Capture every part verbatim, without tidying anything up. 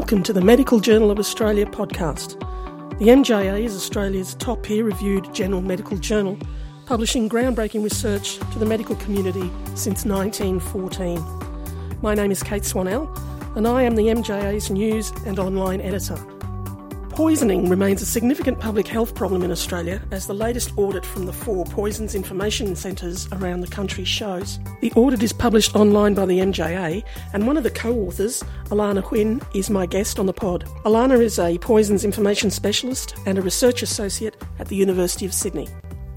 Welcome to the Medical Journal of Australia podcast. The M J A is Australia's top peer-reviewed general medical journal, publishing groundbreaking research to the medical community since nineteen fourteen. My name is Kate Swanell, and I am the M J A's news and online editor. Poisoning remains a significant public health problem in Australia, as the latest audit from the four Poisons Information Centres around the country shows. The audit is published online by the M J A, and one of the co-authors, Alana Huynh, is my guest on the pod. Alana is a Poisons Information Specialist and a Research Associate at the University of Sydney.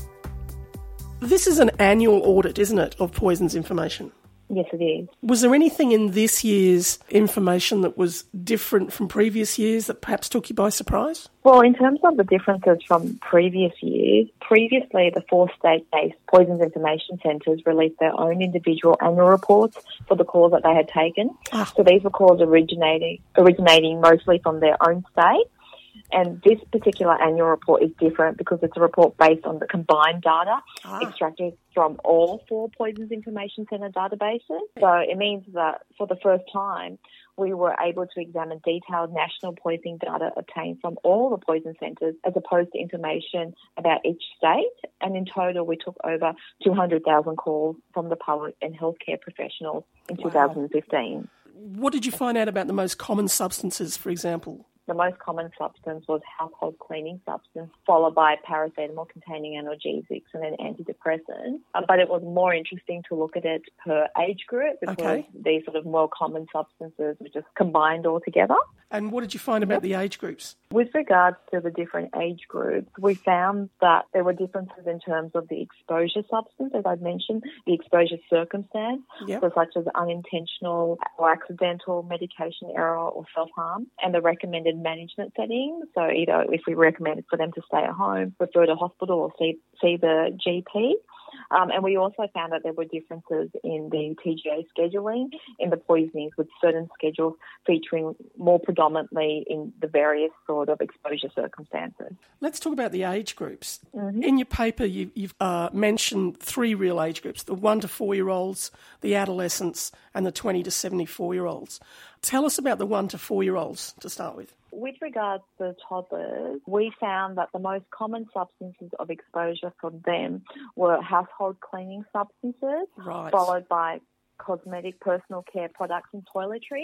This is an annual audit, isn't it, of Poisons Information? Yes, it is. Was there anything in this year's information that was different from previous years that perhaps took you by surprise? Well, in terms of the differences from previous years, previously the four state-based Poisons Information Centres released their own individual annual reports for the calls that they had taken. Ah. So these were calls originating, originating mostly from their own state. And this particular annual report is different because it's a report based on the combined data ah. extracted from all four Poisons Information Centre databases. So it means that for the first time, we were able to examine detailed national poisoning data obtained from all the poison centres as opposed to information about each state. And in total, we took over two hundred thousand calls from the public and healthcare professionals in wow. two thousand fifteen. What did you find out about the most common substances, for example? The most common substance was household cleaning substance, followed by paracetamol-containing analgesics and then antidepressants. Uh, but it was more interesting to look at it per age group because okay. these sort of more common substances were just combined all together. And what did you find about the age groups? With regards to the different age groups, we found that there were differences in terms of the exposure substance, as I'd mentioned, the exposure circumstance, yep. so such as unintentional or accidental medication error or self-harm, and the recommended management setting. So either if we recommended for them to stay at home, refer to hospital or see, see the G P. Um, and we also found that there were differences in the T G A scheduling in the poisonings, with certain schedules featuring more predominantly in the various sort of exposure circumstances. Let's talk about the age groups. Mm-hmm. In your paper, you, you've uh, mentioned three real age groups, the one to four-year-olds, the adolescents, and the twenty to seventy-four-year-olds. Tell us about the one to four-year-olds to start with. With regards to toddlers, we found that the most common substances of exposure for them were household cleaning substances, right. followed by cosmetic personal care products and toiletries,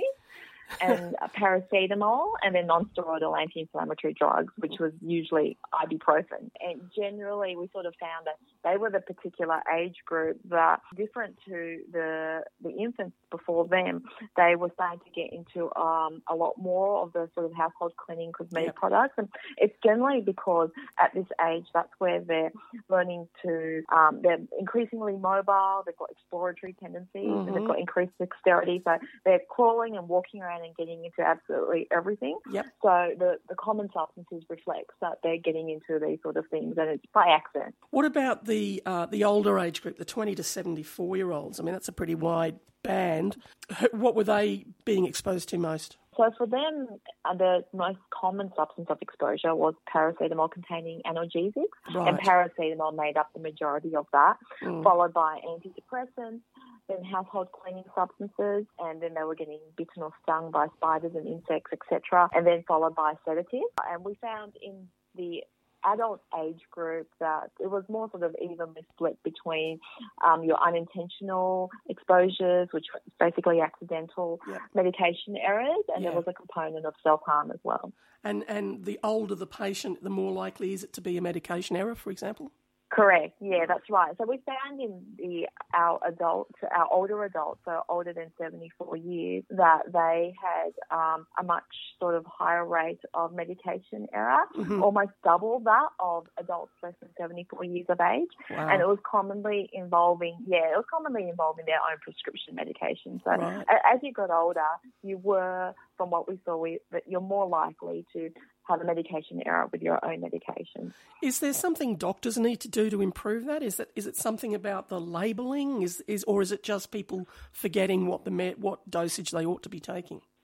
and paracetamol, and then non-steroidal anti-inflammatory drugs, which was usually ibuprofen. And generally, we sort of found that they were the particular age group that, different to the the infants before them, they were starting to get into um, a lot more of the sort of household cleaning cosmetic yep. products. And it's generally because at this age, that's where they're learning to, um, they're increasingly mobile, they've got exploratory tendencies, mm-hmm. and they've got increased dexterity. So they're crawling and walking around and getting into absolutely everything. Yep. So the, the common substances reflects that they're getting into these sort of things, and it's by accident. What about the uh, the older age group, the twenty to seventy-four-year-olds? I mean, that's a pretty wide band. What were they being exposed to most? So for them, uh, the most common substance of exposure was paracetamol-containing analgesics, right. and paracetamol made up the majority of that, mm. followed by antidepressants, then household cleaning substances, and then they were getting bitten or stung by spiders and insects, et cetera, and then followed by sedatives. And we found in the adult age group that it was more sort of evenly split between um, your unintentional exposures, which was basically accidental yeah. medication errors, and yeah. there was a component of self-harm as well. And and the older the patient, the more likely is it to be a medication error, for example? Correct. Yeah, that's right. So we found in the our adults, our older adults, so older than seventy-four years, that they had um, a much sort of higher rate of medication error, mm-hmm. almost double that of adults less than seventy-four years of age. Wow. And it was commonly involving, yeah, it was commonly involving their own prescription medication. So right. as you got older, you were, from what we saw, we, that you're more likely to have a medication error with your own medication. Is there something doctors need to do to improve that? Is that is it something about the labelling, is is or is it just people forgetting what the me- what dosage they ought to be taking?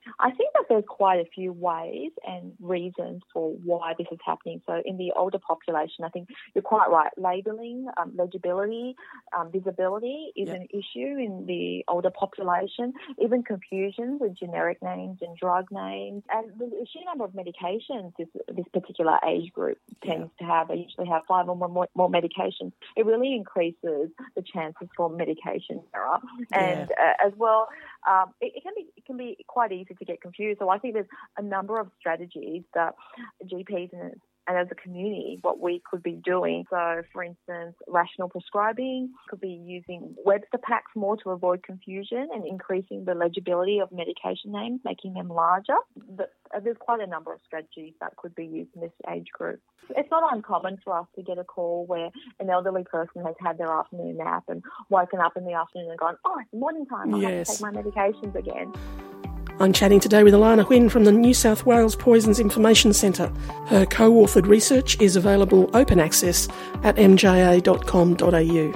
I think that there's quite a few ways and reasons for why this is happening. So in the older population, I think you're quite right. Labelling, um, legibility, um, visibility is yep. an issue in the older population. Even confusion with generic names and drug names. And the sheer number of medications this, this particular age group tends yeah. to have. They usually have five or more, more medications. It really increases the chances for medication error. And yeah. uh, as well, um, it, it can be it can be quite easy to get confused. So I think there's a number of strategies that G Ps and, and as a community, what we could be doing. So, for instance, rational prescribing, could be using Webster packs more to avoid confusion and increasing the legibility of medication names, making them larger. But there's quite a number of strategies that could be used in this age group. It's not uncommon for us to get a call where an elderly person has had their afternoon nap and woken up in the afternoon and gone, oh, it's morning time, I yes. have to take my medications again. I'm chatting today with Alana Huynh from the New South Wales Poisons Information Centre. Her co-authored research is available open access at m j a dot com dot a u.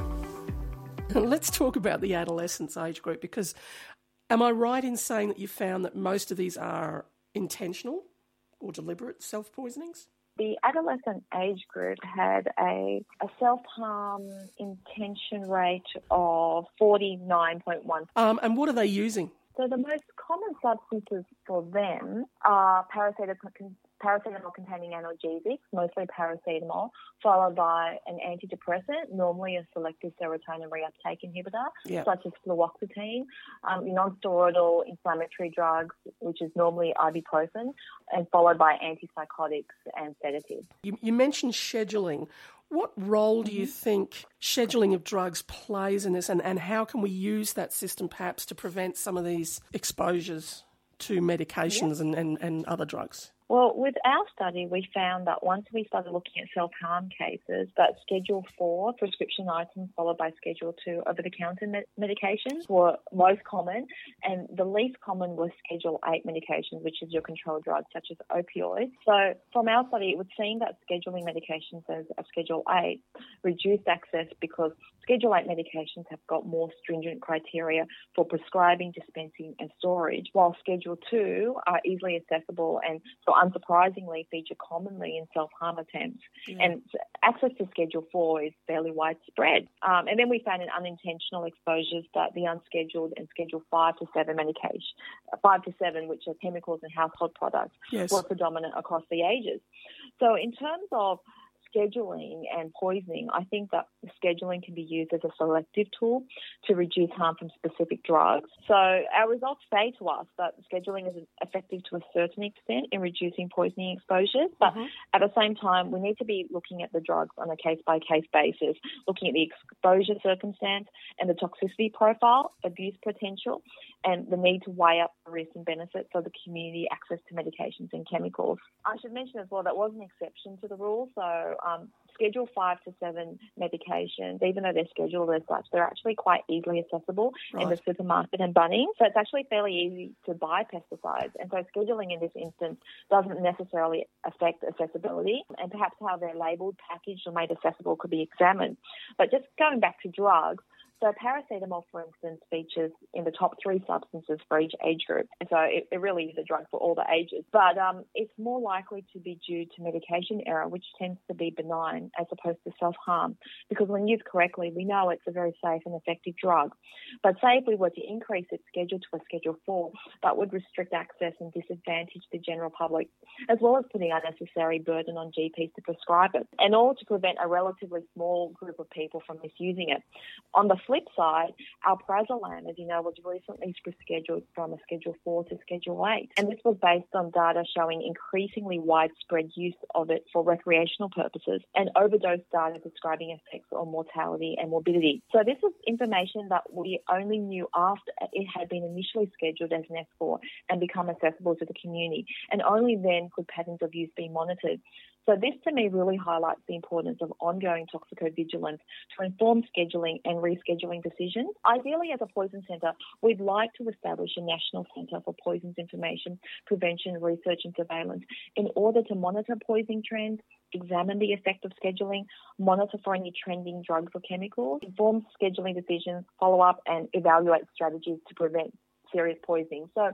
Let's talk about the adolescence age group, because am I right in saying that you found that most of these are intentional or deliberate self-poisonings? The adolescent age group had a, a self-harm intention rate of forty-nine point one. Um, and what are they using? So the most common substances for them are paracetamol, paracetamol-containing analgesics, mostly paracetamol, followed by an antidepressant, normally a selective serotonin reuptake inhibitor, yep. such as fluoxetine, um, non-steroidal inflammatory drugs, which is normally ibuprofen, and followed by antipsychotics and sedatives. You, you mentioned scheduling. What role do you think scheduling of drugs plays in this, and, and how can we use that system perhaps to prevent some of these exposures to medications yep. and, and, and other drugs? Well, with our study, we found that once we started looking at self-harm cases, that Schedule four prescription items followed by Schedule two over-the-counter med- medications were most common, and the least common was Schedule eight medications, which is your controlled drugs such as opioids. So from our study, it would seem that scheduling medications as of Schedule eight reduced access because Schedule eight medications have got more stringent criteria for prescribing, dispensing and storage, while Schedule two are easily accessible and so unsurprisingly feature commonly in self-harm attempts. Yeah. And access to Schedule four is fairly widespread. Um, and then we found in unintentional exposures that the unscheduled and Schedule five to seven medication, five to seven, which are chemicals and household products, yes. were predominant across the ages. So in terms of scheduling and poisoning, I think that scheduling can be used as a selective tool to reduce harm from specific drugs. So our results say to us that scheduling is effective to a certain extent in reducing poisoning exposures, but mm-hmm. at the same time, we need to be looking at the drugs on a case-by-case basis, looking at the exposure circumstance and the toxicity profile, abuse potential, and the need to weigh up the risks and benefits of the community access to medications and chemicals. I should mention as well that was an exception to the rule, so Um, Schedule five to seven medications, even though they're scheduled as such, they're actually quite easily accessible right. in the supermarket and Bunnings. So it's actually fairly easy to buy pesticides. And so scheduling in this instance doesn't necessarily affect accessibility, and perhaps how they're labelled, packaged or made accessible could be examined. But just going back to drugs, so paracetamol, for instance, features in the top three substances for each age group. So it, it really is a drug for all the ages. But um, it's more likely to be due to medication error, which tends to be benign as opposed to self-harm. Because when used correctly, we know it's a very safe and effective drug. But say if we were to increase its schedule to a Schedule four, that would restrict access and disadvantage the general public, as well as putting unnecessary burden on G Ps to prescribe it, and all to prevent a relatively small group of people from misusing it. On the flip side, alprazolam, as you know, was recently rescheduled from a Schedule four to Schedule eight. And this was based on data showing increasingly widespread use of it for recreational purposes and overdose data describing effects on mortality and morbidity. So this was information that we only knew after it had been initially scheduled as an F four and become accessible to the community. And only then could patterns of use be monitored. So this, to me, really highlights the importance of ongoing toxicovigilance to inform scheduling and rescheduling decisions. Ideally, as a poison centre, we'd like to establish a national centre for poisons information, prevention, research and surveillance in order to monitor poisoning trends, examine the effect of scheduling, monitor for any trending drugs or chemicals, inform scheduling decisions, follow up and evaluate strategies to prevent serious poisoning. So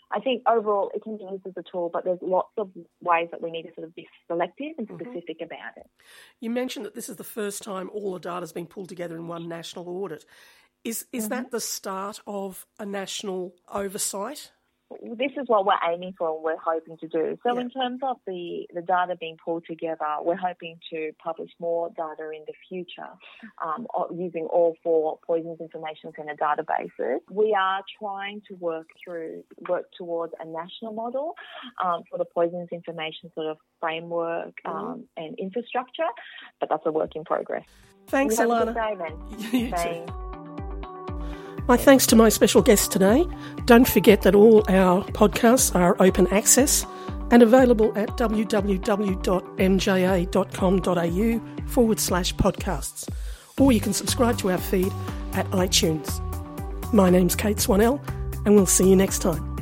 I think overall it can be used as a tool, but there's lots of ways that we need to sort of be selective and specific mm-hmm. about it. You mentioned that this is the first time all the data has been pulled together in one national audit. Is is mm-hmm. that the start of a national oversight? This is what we're aiming for and we're hoping to do. So yeah. in terms of the, the data being pulled together, we're hoping to publish more data in the future um, using all four Poisons Information Centre databases. We are trying to work through, work towards a national model um, for the Poisons Information sort of framework um, mm-hmm. and infrastructure, but that's a work in progress. Thanks, you Alana. Have a good day, then. You too. My thanks to my special guest today. Don't forget that all our podcasts are open access and available at www.mja.com.au forward slash podcasts. Or you can subscribe to our feed at iTunes. My name's Kate Swanell, and we'll see you next time.